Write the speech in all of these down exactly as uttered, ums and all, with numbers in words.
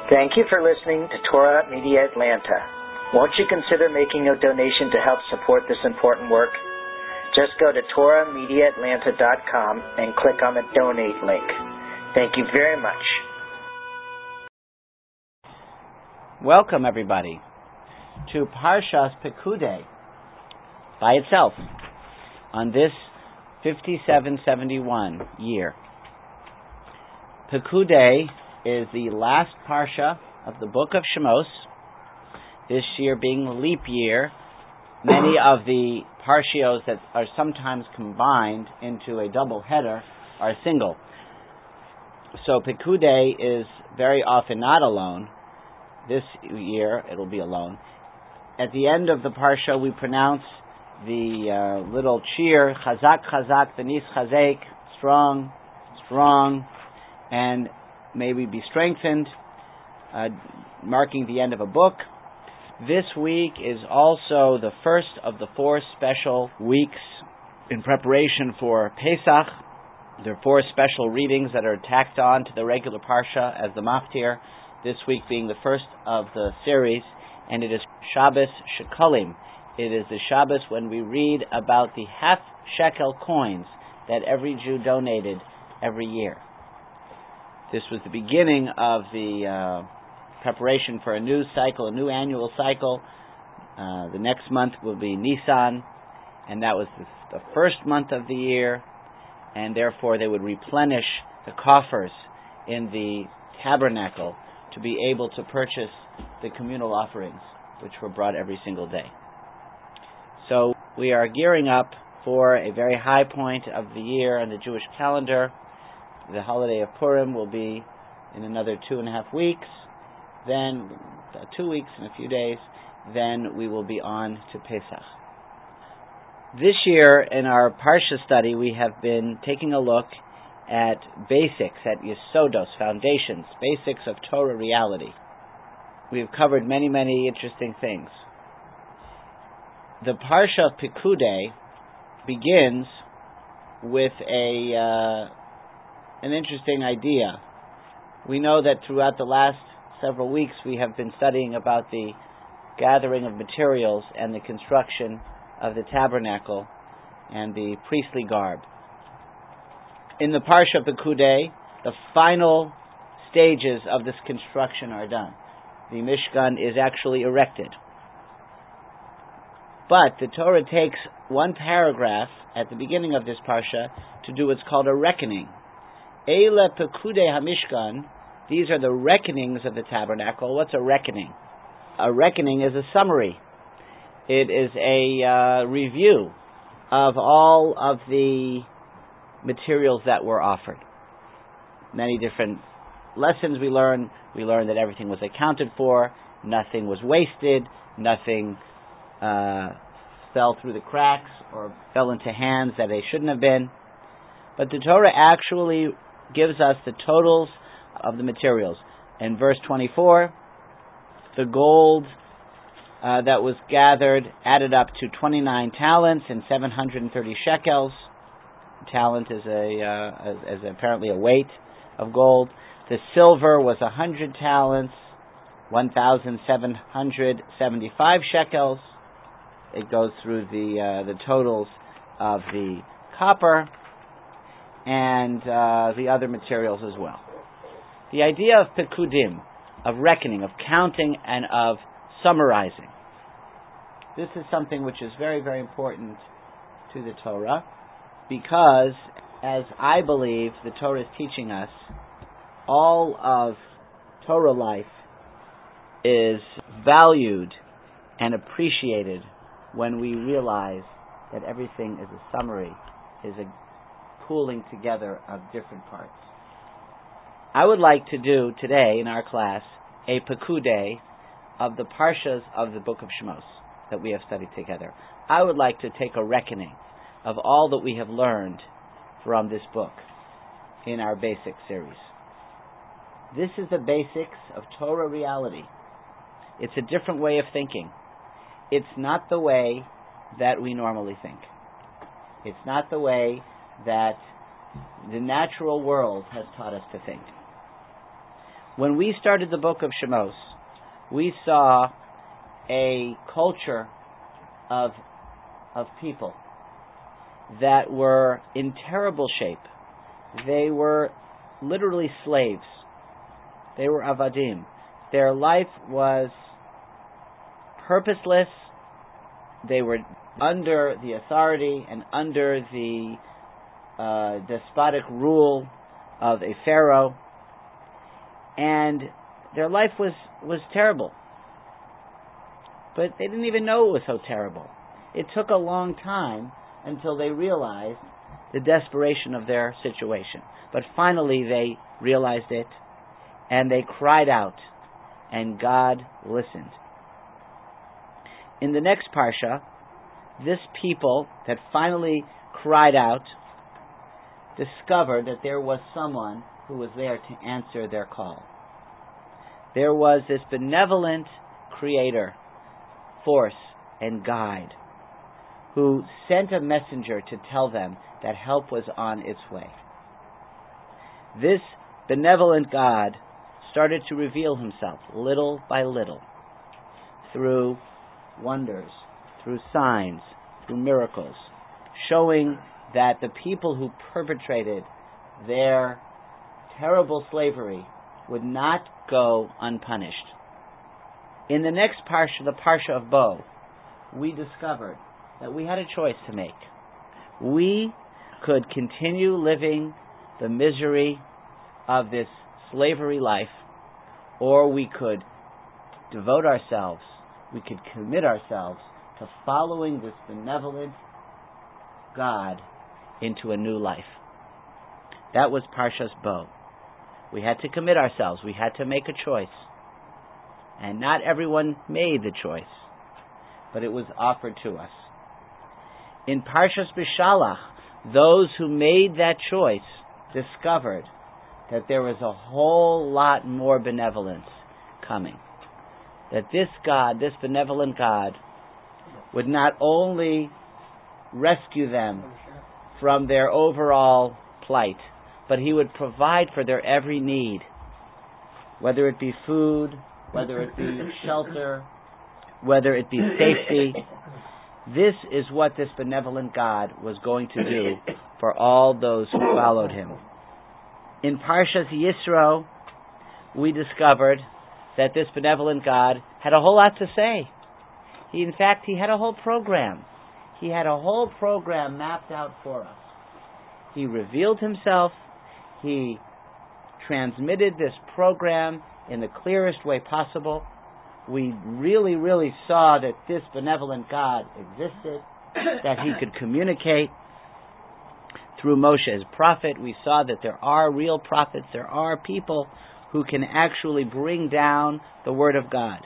Thank you for listening to Torah Media Atlanta. Won't you consider making a donation to help support this important work? Just go to Torah Media Atlanta dot com and click on the Donate link. Thank you very much. Welcome, everybody, to Parshas Pekudei by itself on this fifty-seven seventy-one year. Pekudei is the last parsha of the book of Shemos. This year being leap year, many of the parshios that are sometimes combined into a double header are single. So Pekudei is very often not alone. This year it'll be alone. At the end of the parsha we pronounce the uh, little cheer, Chazak Chazak V'nis Chazek, strong, strong, and may we be strengthened, uh, marking the end of a book. This week is also the first of the four special weeks in preparation for Pesach. There are four special readings that are tacked on to the regular parsha as the maftir, this week being the first of the series, and it is Shabbos Shekalim. It is the Shabbos when we read about the half shekel coins that every Jew donated every year. This was the beginning of the uh, preparation for a new cycle, a new annual cycle. Uh, the next month will be Nisan, and that was the, the first month of the year, and therefore they would replenish the coffers in the tabernacle to be able to purchase the communal offerings, which were brought every single day. So we are gearing up for a very high point of the year on the Jewish calendar. The holiday of Purim will be in another two and a half weeks, then uh, two weeks and a few days, then we will be on to Pesach. This year in our Parsha study we have been taking a look at basics, at Yesodos, foundations, basics of Torah reality. We have covered many, many interesting things. The Parsha of Pekudei begins with a... Uh, an interesting idea. We know that throughout the last several weeks we have been studying about the gathering of materials and the construction of the tabernacle and the priestly garb. In the Parsha Pekudei, the final stages of this construction are done. The Mishkan is actually erected. But the Torah takes one paragraph at the beginning of this Parsha to do what's called a reckoning. Eile Pekudei HaMishkan, these are the reckonings of the tabernacle. What's a reckoning? A reckoning is a summary. It is a uh, review of all of the materials that were offered. Many different lessons we learn. We learn that everything was accounted for, nothing was wasted, nothing uh, fell through the cracks or fell into hands that they shouldn't have been. But the Torah actually gives us the totals of the materials. In verse twenty-four, the gold uh, that was gathered added up to twenty-nine talents and seven hundred thirty shekels. Talent is a uh, is, is apparently a weight of gold. The silver was one hundred talents, one thousand seven hundred seventy-five shekels. It goes through the uh, the totals of the copper and uh, the other materials as well. The idea of pekudim, of reckoning, of counting, and of summarizing. This is something which is very, very important to the Torah, because, as I believe the Torah is teaching us, all of Torah life is valued and appreciated when we realize that everything is a summary, is a pooling together of different parts. I would like to do today in our class a Pekudei of the Parshas of the Book of Shemos that we have studied together. I would like to take a reckoning of all that we have learned from this book in our basic series. This is the basics of Torah reality. It's a different way of thinking. It's not the way that we normally think. It's not the way that the natural world has taught us to think. When we started the book of Shemos, we saw a culture of of people that were in terrible shape. They were literally slaves. They were avadim. Their life was purposeless. They were under the authority and under the uh, despotic rule of a pharaoh, and their life was, was terrible. But they didn't even know it was so terrible. It took a long time until they realized the desperation of their situation. But finally they realized it, and they cried out, and God listened. In the next parsha, this people that finally cried out discovered that there was someone who was there to answer their call. There was this benevolent creator, force, and guide who sent a messenger to tell them that help was on its way. This benevolent God started to reveal himself little by little through wonders, through signs, through miracles, showing that the people who perpetrated their terrible slavery would not go unpunished. In the next parsha, the parsha of Bo, we discovered that we had a choice to make. We could continue living the misery of this slavery life, or we could devote ourselves, we could commit ourselves to following this benevolent God into a new life. That was Parshas Bo. We had to commit ourselves. We had to make a choice. And not everyone made the choice, but it was offered to us. In Parshas Bishalach, those who made that choice discovered that there was a whole lot more benevolence coming. That this God, this benevolent God, would not only rescue them from their overall plight, but he would provide for their every need, whether it be food, whether it be shelter, whether it be safety. This is what this benevolent God was going to do for all those who followed him. In Parshas Yisro, we discovered that this benevolent God had a whole lot to say. He, in fact, he had a whole program. He had a whole program mapped out for us. He revealed himself. He transmitted this program in the clearest way possible. We really, really saw that this benevolent God existed, that he could communicate through Moshe as prophet. We saw that there are real prophets, there are people who can actually bring down the word of God.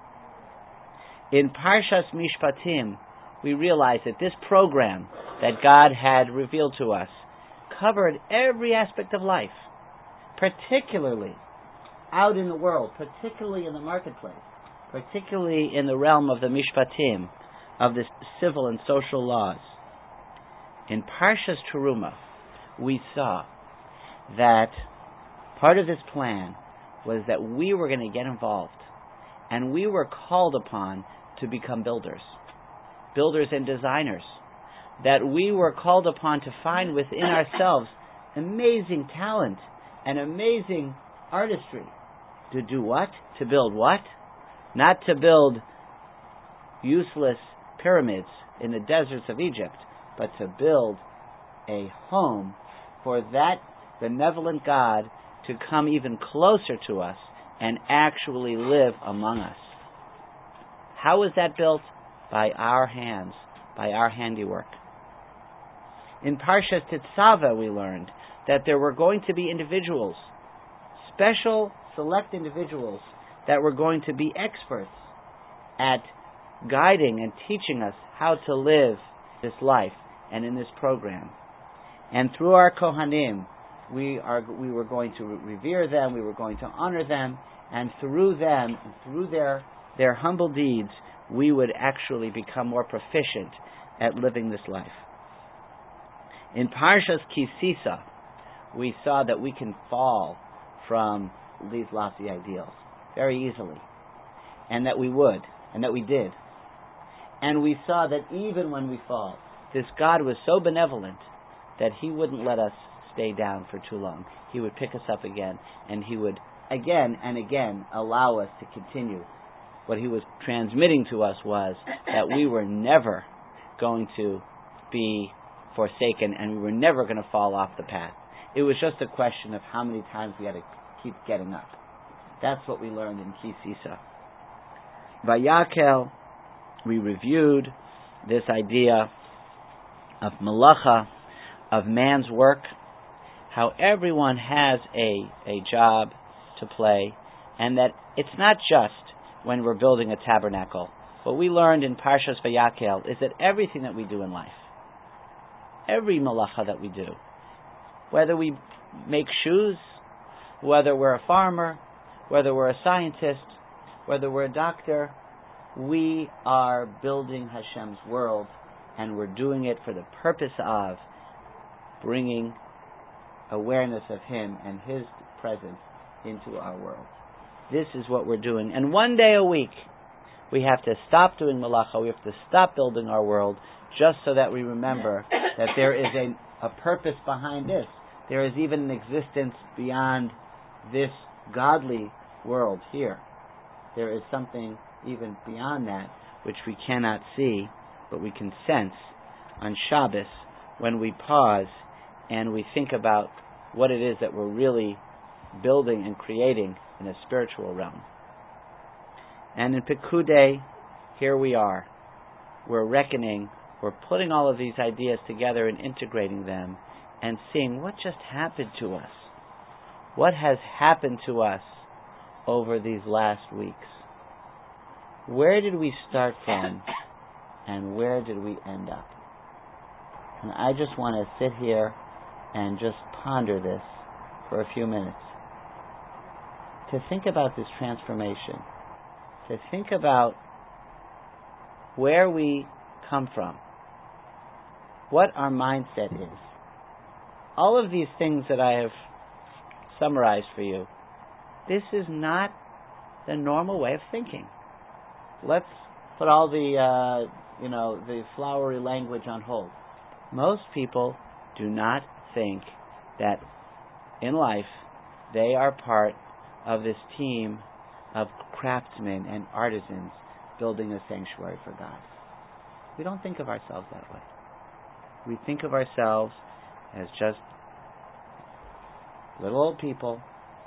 In Parshas Mishpatim, we realized that this program that God had revealed to us covered every aspect of life, particularly out in the world, particularly in the marketplace, particularly in the realm of the Mishpatim, of the civil and social laws. In Parshas Teruma, we saw that part of this plan was that we were going to get involved, and we were called upon to become builders, builders and designers, that we were called upon to find within ourselves amazing talent and amazing artistry. To do what? To build what? Not to build useless pyramids in the deserts of Egypt, but to build a home for that benevolent God to come even closer to us and actually live among us. How was that built? By our hands, by our handiwork. In Parshas Tetzaveh we learned that there were going to be individuals, special, select individuals, that were going to be experts at guiding and teaching us how to live this life and in this program. And through our Kohanim, we are we were going to revere them, we were going to honor them, and through them, and through their their humble deeds, we would actually become more proficient at living this life. In Parshas Kisisa, we saw that we can fall from these lofty ideals very easily, and that we would, and that we did. And we saw that even when we fall, this God was so benevolent that He wouldn't let us stay down for too long. He would pick us up again, and He would again and again allow us to continue. What He was transmitting to us was that we were never going to be forsaken, and we were never going to fall off the path. It was just a question of how many times we had to keep getting up. That's what we learned in Ki Sisa. Vayakel, we reviewed this idea of malacha, of man's work, how everyone has a, a job to play, and that it's not just when we're building a tabernacle. What we learned in Parshas Vayakel is that everything that we do in life, every malacha that we do, whether we make shoes, whether we're a farmer, whether we're a scientist, whether we're a doctor, we are building Hashem's world, and we're doing it for the purpose of bringing awareness of Him and His presence into our world. This is what we're doing. And one day a week, we have to stop doing malacha, we have to stop building our world, just so that we remember that there is a, a purpose behind this. There is even an existence beyond this godly world here. There is something even beyond that which we cannot see, but we can sense on Shabbos when we pause and we think about what it is that we're really building and creating in a spiritual realm. And in Pekudei, here we are. We're reckoning, we're putting all of these ideas together and integrating them and seeing what just happened to us. What has happened to us over these last weeks? Where did we start from and where did we end up? And I just want to sit here and just ponder this for a few minutes. To think about this transformation. To think about where we come from. What our mindset is. All of these things that I have summarized for you, this is not the normal way of thinking. Let's put all the, uh, you know, the flowery language on hold. Most people do not think that in life they are part of this team of craftsmen and artisans building a sanctuary for God. We don't think of ourselves that way. We think of ourselves as just little old people.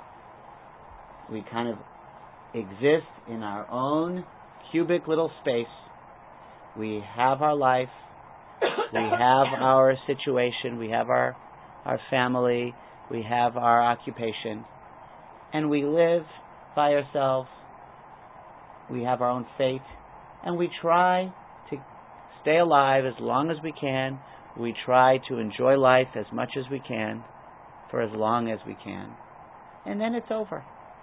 We kind of exist in our own cubic little space. We have our life. We have our situation. We have our, our family. We have our occupation. And we live by ourselves. We have our own fate. And we try to stay alive as long as we can. We try to enjoy life as much as we can for as long as we can. And then it's over.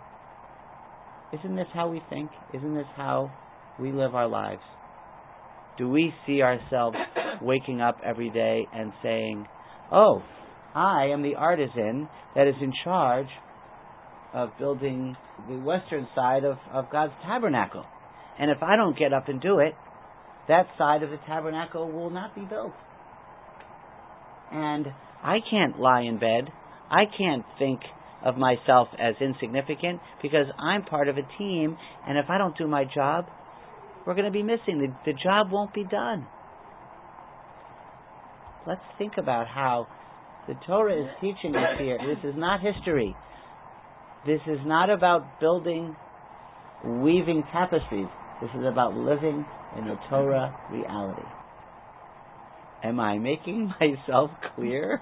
Isn't this how we think? Isn't this how we live our lives? Do we see ourselves waking up every day and saying, oh, I am the artisan that is in charge of building the western side of, of God's tabernacle. And if I don't get up and do it, that side of the tabernacle will not be built. And I can't lie in bed. I can't think of myself as insignificant because I'm part of a team, and if I don't do my job, we're going to be missing. The, the job won't be done. Let's think about how the Torah is teaching us here. This is not history. This is not about building, weaving tapestries. This is about living in a Torah reality. Am I making myself clear?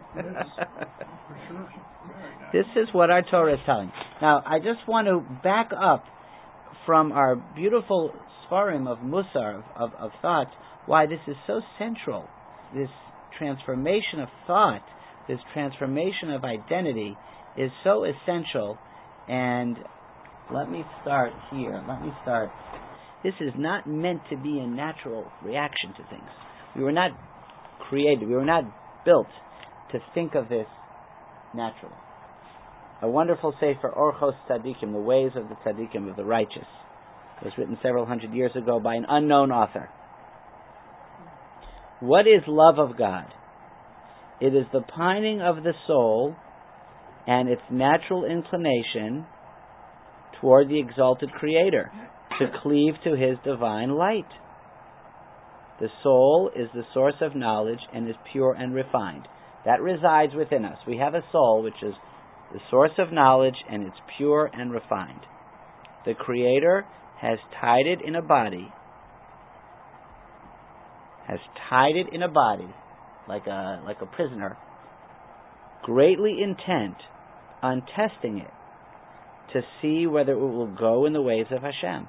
This is what our Torah is telling. Now, I just want to back up from our beautiful Sfarim of Musar, of, of, of thought, why this is so central. This transformation of thought, this transformation of identity is so essential. And let me start here. Let me start. This is not meant to be a natural reaction to things. We were not created, we were not built to think of this naturally. a wonderful sefer, Orchos Tzadikim, the ways of the Tzadikim, of the righteous. It was written several hundred years ago by an unknown author. What is love of God? It is the pining of the soul and its natural inclination toward the exalted Creator, to cleave to His divine light. The soul is the source of knowledge and is pure and refined. That resides within us. We have a soul which is the source of knowledge and it's pure and refined. The Creator has tied it in a body, has tied it in a body, like a like a prisoner, greatly intent on testing it to see whether it will go in the ways of Hashem.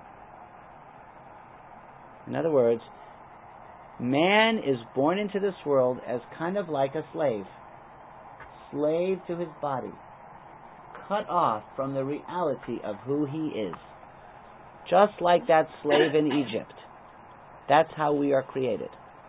In other words, man is born into this world as kind of like a slave, slave to his body, cut off from the reality of who he is. Just like that slave in Egypt. That's how we are created.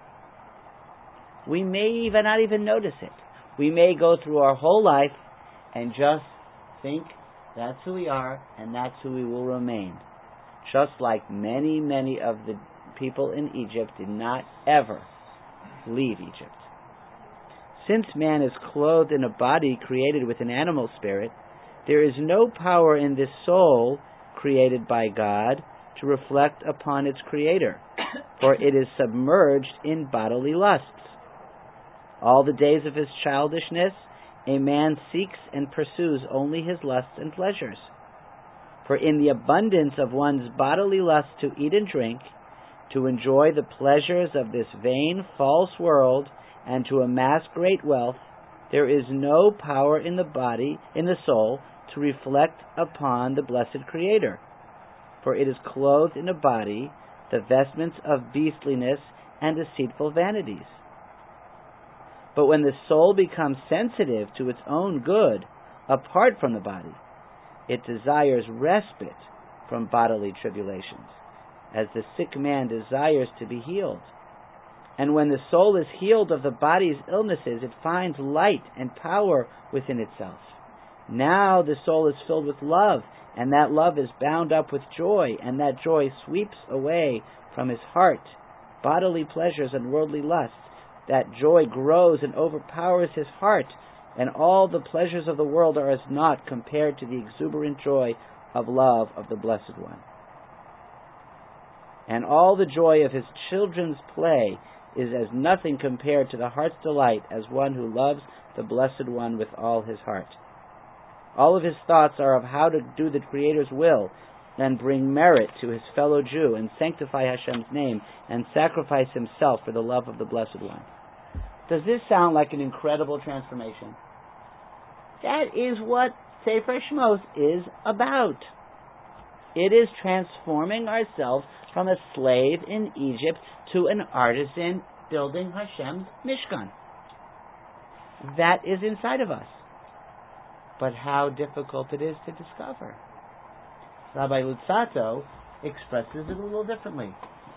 We may even not even notice it. We may go through our whole life and just think that's who we are and that's who we will remain. Just like many, many of the people in Egypt did not ever leave Egypt. Since man is clothed in a body created with an animal spirit, there is no power in this soul created by God to reflect upon its Creator, for it is submerged in bodily lusts. All the days of his childishness, a man seeks and pursues only his lusts and pleasures. For in the abundance of one's bodily lust to eat and drink, to enjoy the pleasures of this vain, false world, and to amass great wealth, there is no power in the body, in the soul, to reflect upon the blessed Creator. For it is clothed in a body, the vestments of beastliness and deceitful vanities. But when the soul becomes sensitive to its own good, apart from the body, it desires respite from bodily tribulations, as the sick man desires to be healed. And when the soul is healed of the body's illnesses, it finds light and power within itself. Now the soul is filled with love, and that love is bound up with joy, and that joy sweeps away from his heart bodily pleasures and worldly lusts. That joy grows and overpowers his heart, and all the pleasures of the world are as naught compared to the exuberant joy of love of the Blessed One. And all the joy of his children's play is as nothing compared to the heart's delight as one who loves the Blessed One with all his heart. All of his thoughts are of how to do the Creator's will and bring merit to his fellow Jew and sanctify Hashem's name and sacrifice himself for the love of the Blessed One. Does this sound like an incredible transformation? That is what Sefer Shmos is about. It is transforming ourselves from a slave in Egypt to an artisan building Hashem's Mishkan. That is inside of us. But how difficult it is to discover. Rabbi Luzzatto expresses it a little differently.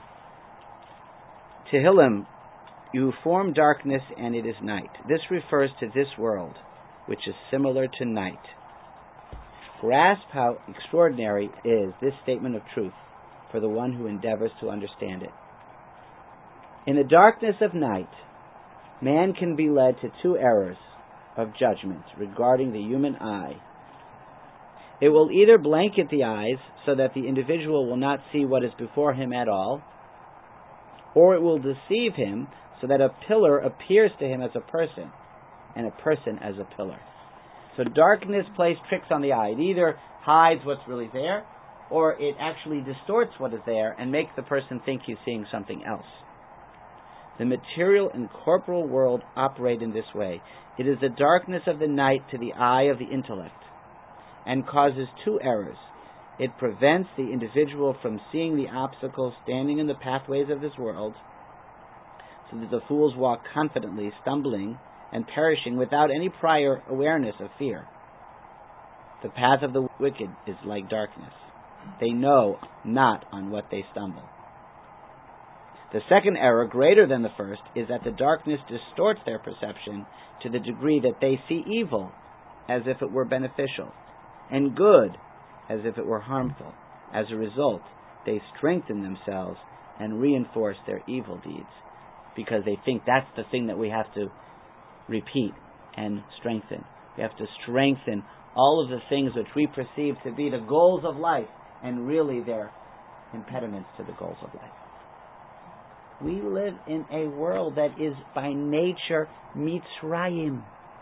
Tehillim, you form darkness and it is night. This refers to this world, which is similar to night. Grasp how extraordinary is this statement of truth for the one who endeavors to understand it. In the darkness of night, man can be led to two errors of judgment regarding the human eye. It will either blanket the eyes so that the individual will not see what is before him at all, or it will deceive him so that a pillar appears to him as a person, and a person as a pillar. So darkness plays tricks on the eye. It either hides what's really there, or it actually distorts what is there and makes the person think he's seeing something else. The material and corporal world operate in this way. It is the darkness of the night to the eye of the intellect, and causes two errors. It prevents the individual from seeing the obstacles standing in the pathways of this world, so that the fools walk confidently, stumbling and perishing without any prior awareness of fear. The path of the wicked is like darkness. They know not on what they stumble. The second error, greater than the first, is that the darkness distorts their perception to the degree that they see evil as if it were beneficial, and good as if it were harmful. As a result, they strengthen themselves and reinforce their evil deeds because they think that's the thing that we have to repeat and strengthen. We have to strengthen all of the things which we perceive to be the goals of life, and really they're impediments to the goals of life. We live in a world that is by nature Mitzrayim.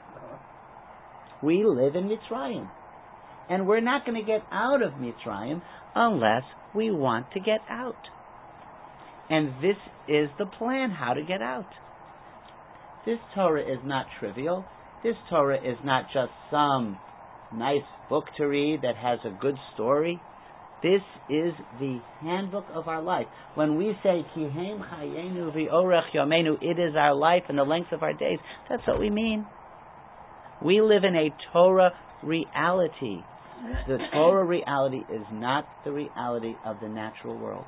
We live in Mitzrayim. And we're not going to get out of Mitzrayim unless we want to get out. And this is the plan, how to get out. This Torah is not trivial. This Torah is not just some nice book to read that has a good story. This is the handbook of our life. When we say, Kihem chayenu v'orech yomenu, it is our life and the length of our days, that's what we mean. We live in a Torah reality. The Torah reality is not the reality of the natural world.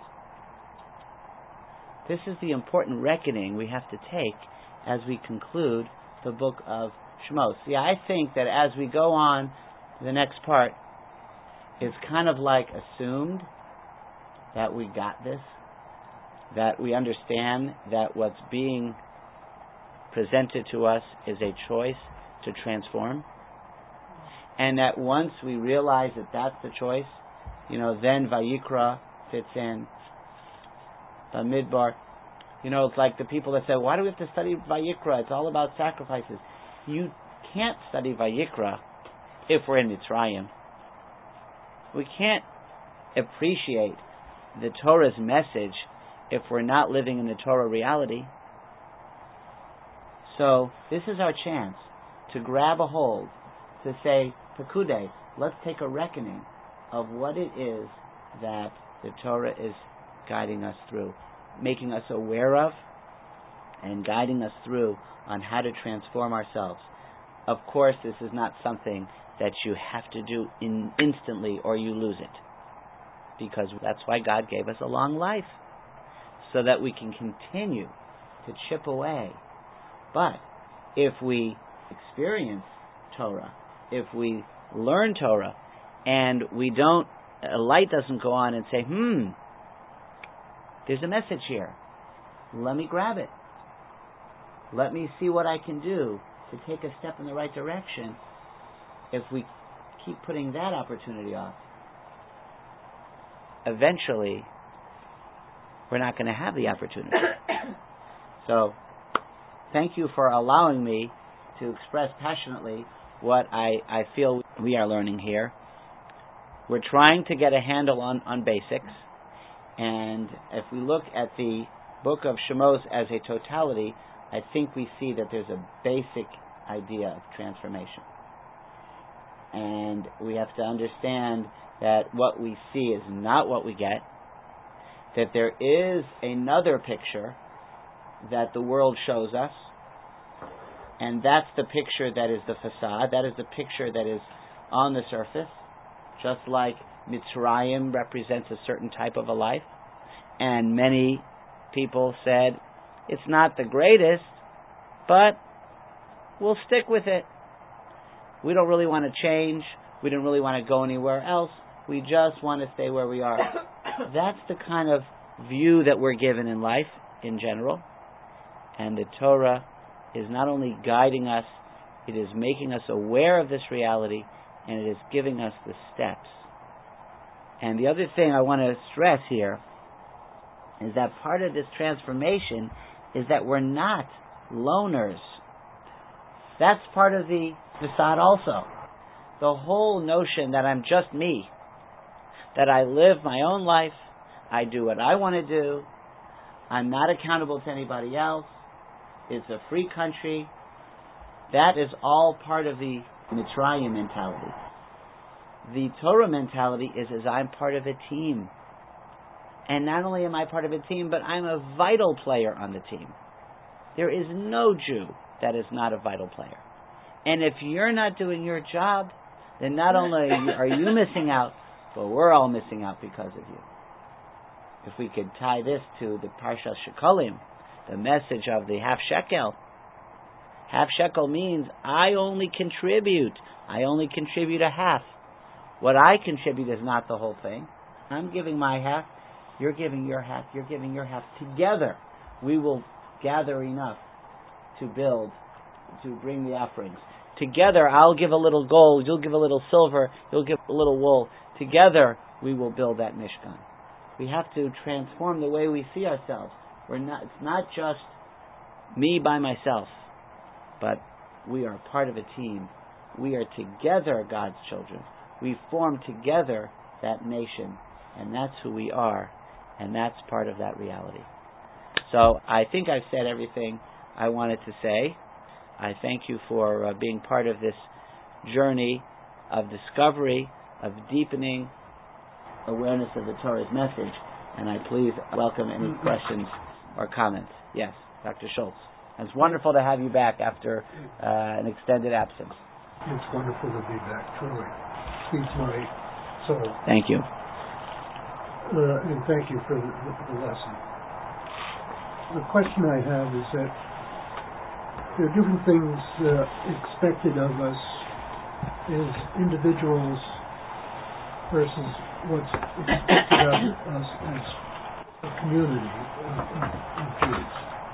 This is the important reckoning we have to take as we conclude the book of Shmos. See, I think that as we go on to the next part, it's kind of like assumed that we got this, that we understand that what's being presented to us is a choice to transform, and that once we realize that that's the choice, you know, then Vayikra fits in. Bamidbar, you know, it's like the people that say, why do we have to study Vayikra? It's all about sacrifices. You can't study Vayikra if we're in Mitzrayim. We can't appreciate the Torah's message if we're not living in the Torah reality. So this is our chance to grab a hold, to say, Pekudes, let's take a reckoning of what it is that the Torah is guiding us through, making us aware of, and guiding us through on how to transform ourselves. Of course, this is not something that you have to do in instantly or you lose it, because that's why God gave us a long life, so that we can continue to chip away. But if we experience Torah, if we learn Torah, and we don't, a light doesn't go on and say, hmm, there's a message here. Let me grab it. Let me see what I can do to take a step in the right direction. If we keep putting that opportunity off, eventually we're not going to have the opportunity. So, thank you for allowing me to express passionately what I, I feel we are learning here. We're trying to get a handle on, on basics, and if we look at the book of Shemos as a totality, I think we see that there's a basic idea of transformation. And we have to understand that what we see is not what we get, that there is another picture that the world shows us, and that's the picture that is the facade, that is the picture that is on the surface, just like Mitzrayim represents a certain type of a life, and many people said, it's not the greatest, but we'll stick with it. We don't really want to change. We don't really want to go anywhere else. We just want to stay where we are. That's the kind of view that we're given in life in general. And the Torah is not only guiding us, it is making us aware of this reality, and it is giving us the steps. And the other thing I want to stress here is that part of this transformation is that we're not loners. That's part of the facade also. The whole notion that I'm just me, that I live my own life, I do what I want to do, I'm not accountable to anybody else, it's a free country, that is all part of the Mitzrayim mentality. The Torah mentality is as I'm part of a team. And not only am I part of a team, but I'm a vital player on the team. There is no Jew that is not a vital player. And if you're not doing your job, then not only are you missing out, but we're all missing out because of you. If we could tie this to the Parsha Shekalim, the message of the half shekel. Half shekel means I only contribute. I only contribute a half. What I contribute is not the whole thing. I'm giving my half, you're giving your half, you're giving your half. Together, we will gather enough to build, to bring the offerings. Together, I'll give a little gold, you'll give a little silver, you'll give a little wool. Together, we will build that Mishkan. We have to transform the way we see ourselves. We're not, it's not just me by myself, but we are part of a team. We are together God's children. We form together that nation, and that's who we are, and that's part of that reality. So I think I've said everything I wanted to say. I thank you for uh, being part of this journey of discovery, of deepening awareness of the Torah's message, and I please welcome any questions or comments. Yes, Doctor Schultz. It's wonderful to have you back after uh, an extended absence. It's wonderful to be back, truly. Feeds my soul. Thank you. Uh, and thank you for the, the, the lesson. The question I have is that there are different things uh, expected of us as individuals versus what's expected of us as a community of, of, of Jews.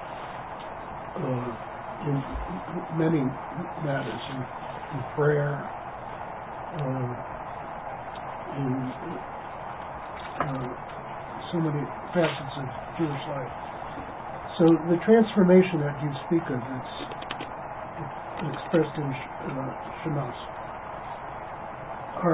Uh, in many matters, in, in prayer, uh, in uh, so many facets of Jewish life. So the transformation that you speak of is expressed in uh, Shemos. Are,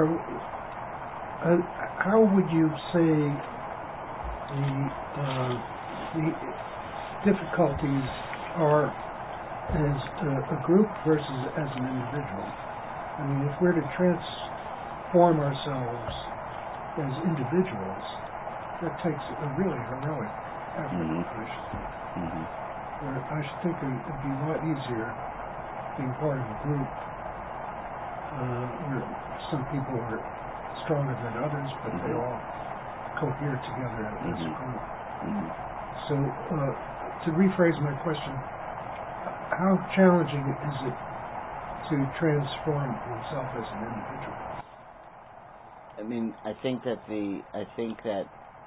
uh, how would you say the, uh, the difficulties are as a, a group versus as an individual? I mean, if we're to transform ourselves as individuals, that takes a really heroic effort, Mm-hmm. I should think. Mm-hmm. Where I should think it would be a lot easier being part of a group uh, where some people are stronger than others, but mm-hmm. they all cohere together as mm-hmm. a group. Mm-hmm. So, uh, to rephrase my question, how challenging is it to transform oneself as an individual? I mean, I think that the I think that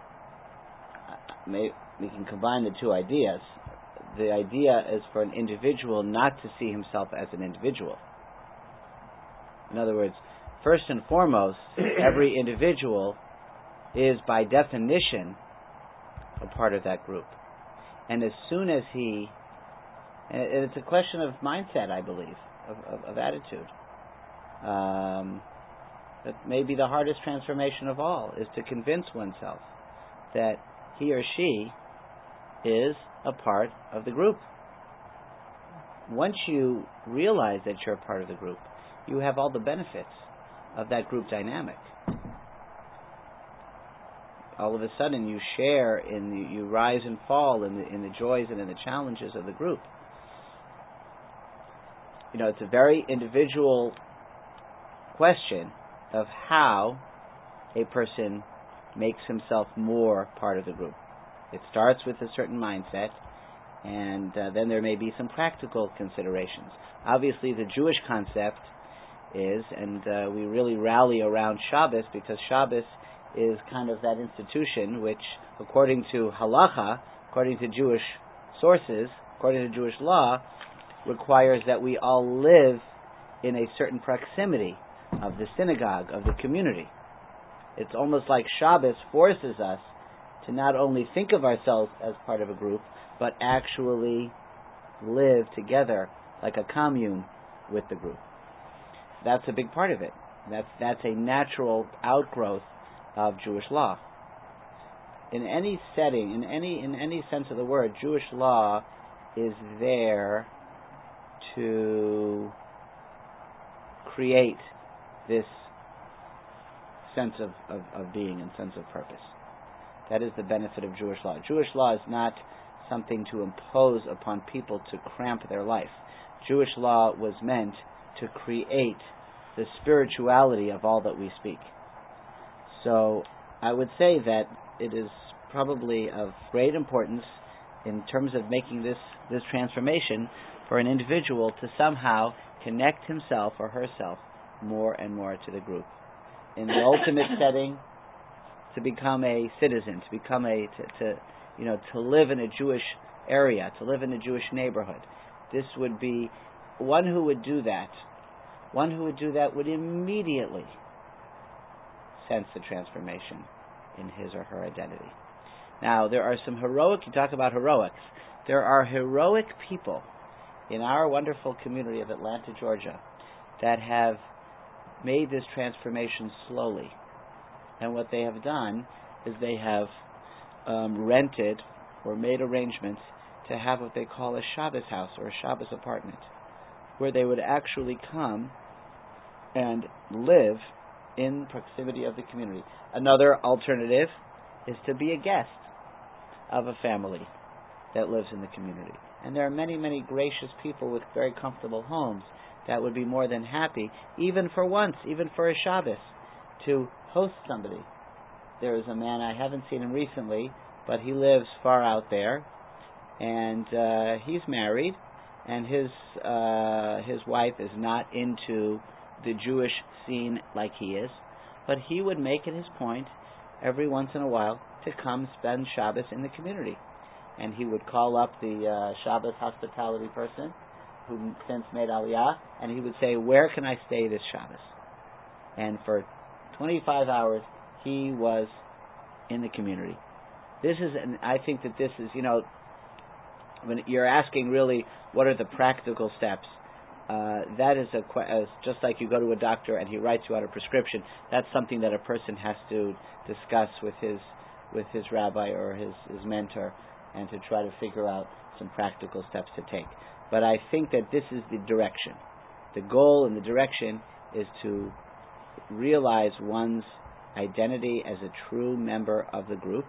may, we can combine the two ideas. The idea is for an individual not to see himself as an individual. In other words, first and foremost, every individual is by definition a part of that group. And as soon as he, and it's a question of mindset, I believe, of, of, of attitude. Um, that may be the hardest transformation of all, is to convince oneself that he or she is a part of the group. Once you realize that you're a part of the group, you have all the benefits of that group dynamic. All of a sudden you share in the, you rise and fall in the, in the joys and in the challenges of the group. You know, it's a very individual question of how a person makes himself more part of the group. It starts with a certain mindset, and uh, then there may be some practical considerations. Obviously, the Jewish concept is, and uh, we really rally around Shabbos, because Shabbos is kind of that institution which, according to halacha, according to Jewish sources, according to Jewish law, requires that we all live in a certain proximity of the synagogue, of the community. It's almost like Shabbos forces us to not only think of ourselves as part of a group, but actually live together like a commune with the group. That's a big part of it. That's that's a natural outgrowth of Jewish law. In any setting, in any in any sense of the word, Jewish law is there to create this sense of, of, of being and sense of purpose. That is the benefit of Jewish law. Jewish law is not something to impose upon people to cramp their life. Jewish law was meant to create the spirituality of all that we speak. So I would say that it is probably of great importance in terms of making this, this transformation for an individual to somehow connect himself or herself more and more to the group. in the ultimate setting, to become a citizen, to become a to, to you know to live in a Jewish area, to live in a Jewish neighborhood. This would be one who would do that. One who would do that would immediately sense the transformation in his or her identity. Now, there are some heroic, you talk about heroics, there are heroic people in our wonderful community of Atlanta, Georgia, that have made this transformation slowly. And what they have done is they have um, rented or made arrangements to have what they call a Shabbos house or a Shabbos apartment, where they would actually come and live in proximity of the community. Another alternative is to be a guest of a family that lives in the community. And there are many, many gracious people with very comfortable homes that would be more than happy, even for once, even for a Shabbos, to host somebody. There is a man, I haven't seen him recently, but he lives far out there, and uh, he's married, and his uh, his wife is not into the Jewish scene like he is, but he would make it his point every once in a while to come spend Shabbos in the community. And he would call up the uh, Shabbos hospitality person who since made Aliyah, and he would say, where can I stay this Shabbos? And for twenty-five hours, he was in the community. This is, and I think that this is, you know, when you're asking really what are the practical steps, uh, that is a uh, just like you go to a doctor and he writes you out a prescription. That's something that a person has to discuss with his with his rabbi or his, his mentor, and to try to figure out some practical steps to take. But I think that this is the direction. The goal and the direction is to realize one's identity as a true member of the group.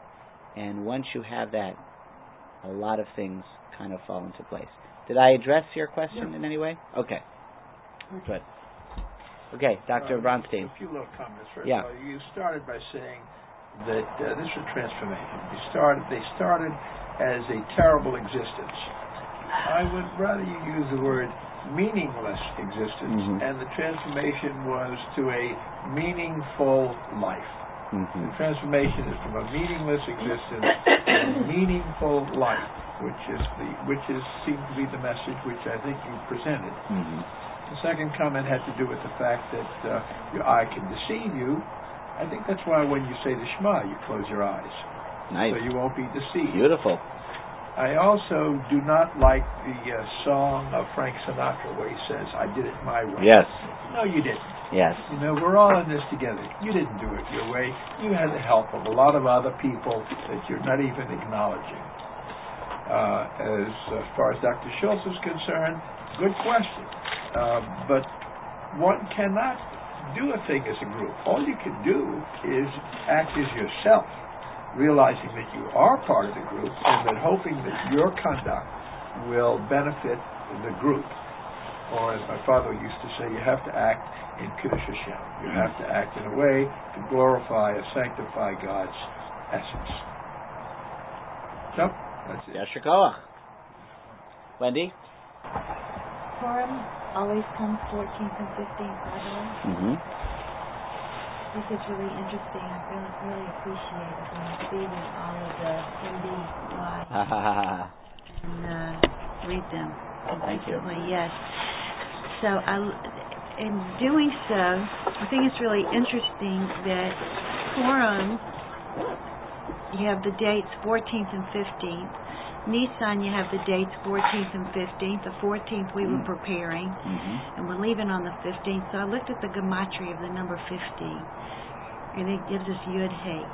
And once you have that, a lot of things kind of fall into place. Did I address your question yeah. in any way? Okay. Good. Okay, Doctor Um, Bronstein. A few little comments. First Yeah. of all, you started by saying that uh, this was transformation. You started, they started as a terrible existence. I would rather you use the word meaningless existence, mm-hmm. and the transformation was to a meaningful life. Mm-hmm. The transformation is from a meaningless existence to a meaningful life, which is the which is seemed to be the message which I think you presented. Mm-hmm. The second comment had to do with the fact that uh, your eye can deceive you. I think that's why when you say the Shema, you close your eyes, Nice. so you won't be deceived. Beautiful. I also do not like the uh, song of Frank Sinatra where he says, I did it my way. Yes. No, you didn't. Yes. You know, we're all in this together. You didn't do it your way. You had the help of a lot of other people that you're not even acknowledging. Uh, as uh, far as Doctor Schultz is concerned, good question. Uh, but one cannot do a thing as a group. All you can do is act as yourself, realizing that you are part of the group and then hoping that your conduct will benefit the group. Or as my father used to say, you have to act in Kiddush Hashem. You have to act in a way to glorify or sanctify God's essence. So, that's it. Yasher Koach. Wendy? Purim always comes fourteenth and fifteenth, by the way. Mm-hmm. This is really interesting. I really, really appreciate it when I see them, all of the M Ds live and uh, read them Thank you. consistently. Yes. So I, in doing so, I think it's really interesting that Purim, you have the dates fourteenth and fifteenth. Nisan, you have the dates fourteenth and fifteenth. The fourteenth we were preparing, Mm-hmm. and we're leaving on the fifteenth. So I looked at the gematria of the number fifteen, and it gives us Yud Hey.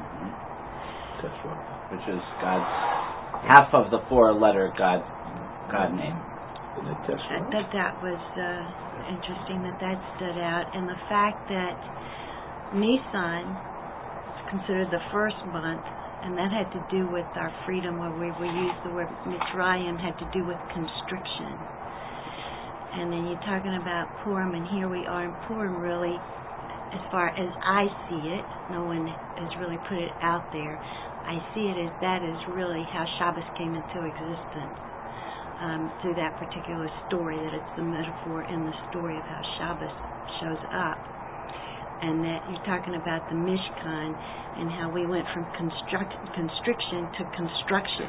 Which is God's half of the four-letter God God name. I thought that was uh, interesting that that stood out, and the fact that Nisan is considered the first month, and that had to do with our freedom, where we, we use the word Mitzrayim, had to do with constriction. And then you're talking about Purim, and here we are in Purim, really, as far as I see it, no one has really put it out there, I see it as that is really how Shabbos came into existence, um, through that particular story, that it's the metaphor in the story of how Shabbos shows up. and that you're talking about the Mishkan and how we went from construct, constriction to construction.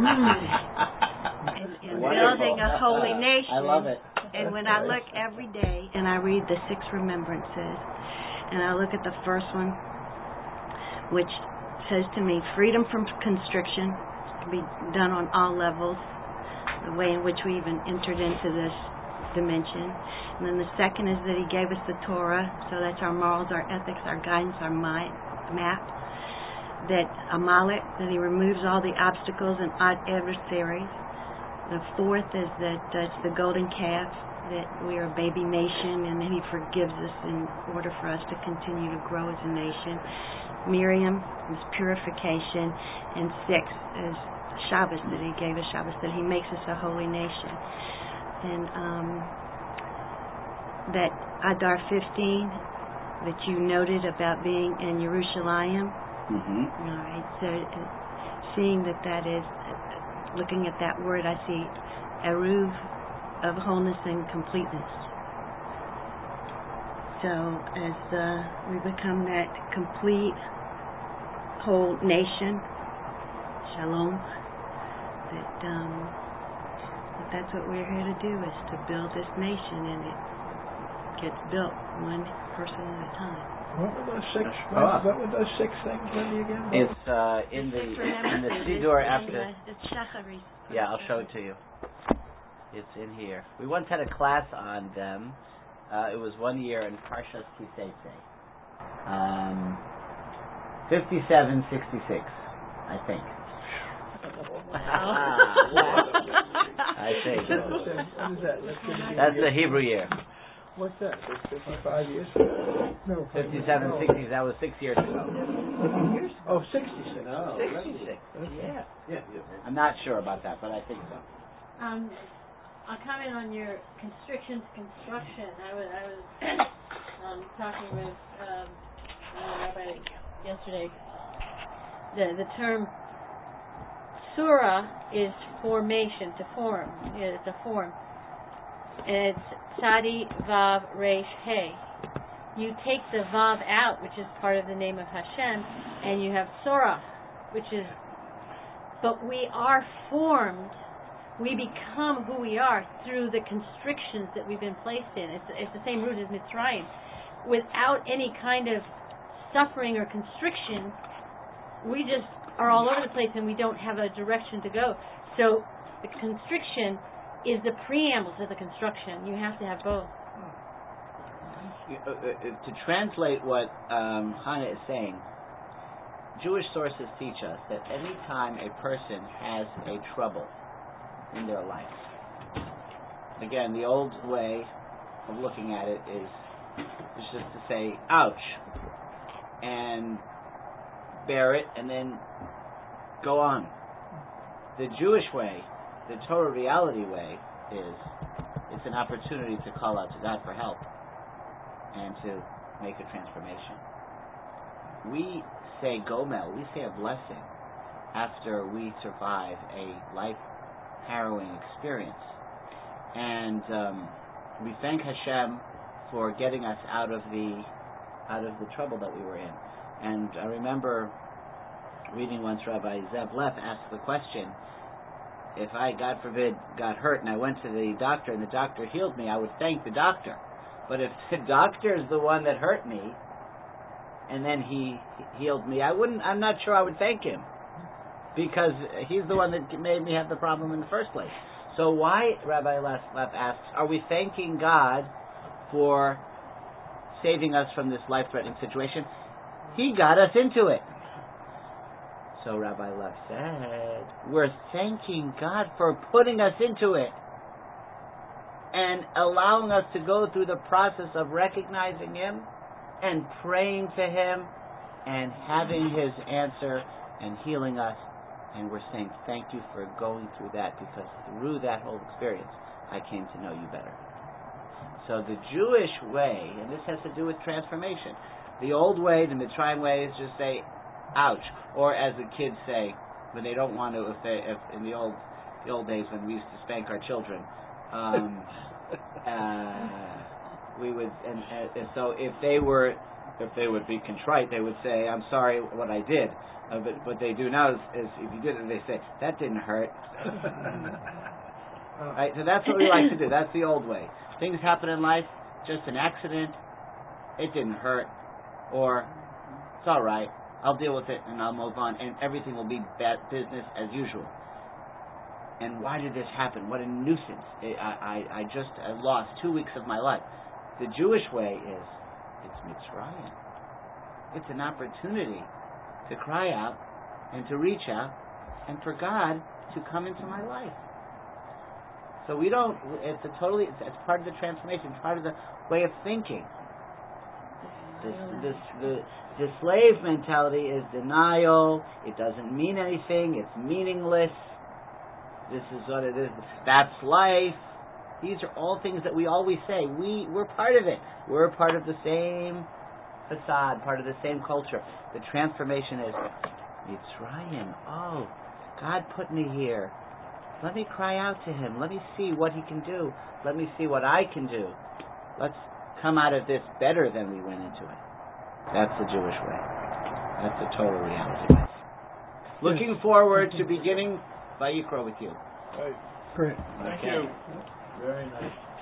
and, and building a holy nation. I love it. And when I look every day and I read the six remembrances, and I look at the first one, which says to me, freedom from constriction to be done on all levels, the way in which we even entered into this dimension. And then the second is that he gave us the Torah, so that's our morals, our ethics, our guidance, our mind, map. That Amalek, that he removes all the obstacles and odd adversaries. The fourth is that uh, it's the golden calf, that we are a baby nation, and that he forgives us in order for us to continue to grow as a nation. Miriam is purification, and six is Shabbos, that he gave us Shabbos, that he makes us a holy nation. And um, that Adar fifteen that you noted about being in Yerushalayim. Mm-hmm. All right, so uh, seeing that that is, uh, looking at that word, I see eruv of wholeness and completeness. So as uh, we become that complete whole nation, shalom, that, um, that that's what we're here to do, is to build this nation, and it gets built one person at a time. What were those six? Ah. What were those six things, Wendy, again? It's uh, in the in the Siddur after. It's Shacharis. Yeah, I'll show it to you. It's in here. We once had a class on them. Uh, it was one year in Parshas Kisei. Um, fifty-seven sixty-six, I think. I think. What is that? Let's give it a That's year. the Hebrew year. What's that? That's fifty-five years? No. fifty-seven sixty, that was six years ago. Oh, sixty-six. No, sixty-six. Yeah. Yeah. I'm not sure about that, but I think so. Um, I'll comment on your constriction to construction. I was, I was um, talking with um, uh, Rabbi yesterday. The the term surah is formation, to form. It's a form. And it's Sadi Vav Reish Hey. You take the Vav out, which is part of the name of Hashem, and you have surah, which is. But we are formed. We become who we are through the constrictions that we've been placed in. It's, it's the same root as Mitzrayim. Without any kind of suffering or constriction, we just are all over the place and we don't have a direction to go. So the constriction is the preamble to the construction. You have to have both. Uh, uh, to translate what um, Hannah is saying, Jewish sources teach us that any time a person has a trouble in their life, again, the old way of looking at it is, is just to say, ouch, and bear it, and then go on. The Jewish way, the Torah reality way, is it's an opportunity to call out to God for help and to make a transformation. We say gomel, we say a blessing after we survive a life-harrowing experience. And um, we thank Hashem for getting us out of the out of the trouble that we were in. And I remember reading once Rabbi Zev Leff asked the question, if I, God forbid, got hurt and I went to the doctor and the doctor healed me, I would thank the doctor. But if the doctor is the one that hurt me and then he healed me, I wouldn't. I'm not sure I would thank him, because he's the one that made me have the problem in the first place. So why, Rabbi Leff asks, are we thanking God for saving us from this life-threatening situation? He got us into it. So Rabbi Leff said, we're thanking God for putting us into it and allowing us to go through the process of recognizing Him and praying to Him and having His answer and healing us. And we're saying thank you for going through that, because through that whole experience I came to know you better. So the Jewish way, and this has to do with transformation, the old way, the Mitzrayim way, is just say, ouch. Or as the kids say, when they don't want to, if they, if in the old the old days when we used to spank our children, um, uh, we would, and, and so if they were if they would be contrite, they would say, I'm sorry what I did. Uh, but what they do now is, is if you did it, they say, that didn't hurt. Right? So that's what we like to do. That's the old way. Things happen in life, just an accident, it didn't hurt, or it's all right, I'll deal with it and I'll move on, and everything will be bad business as usual. And why did this happen? What a nuisance. I, I, I just I lost two weeks of my life. The Jewish way is, it's Mitzrayim. It's an opportunity to cry out and to reach out and for God to come into my life. So we don't, it's a totally, it's, it's part of the transformation, it's part of the way of thinking. This, this, the, the slave mentality is denial, it doesn't mean anything, it's meaningless, this is what it is, that's life. These are all things that we always say. We, we're part of it. We're part of the same facade, part of the same culture. The transformation is, Mitzrayim, oh, God put me here. Let me cry out to Him. Let me see what He can do. Let me see what I can do. Let's come out of this better than we went into it. That's the Jewish way. That's the total reality. Looking forward to beginning Vayikra with you. Right. Great. Thank Okay. you. Very nice.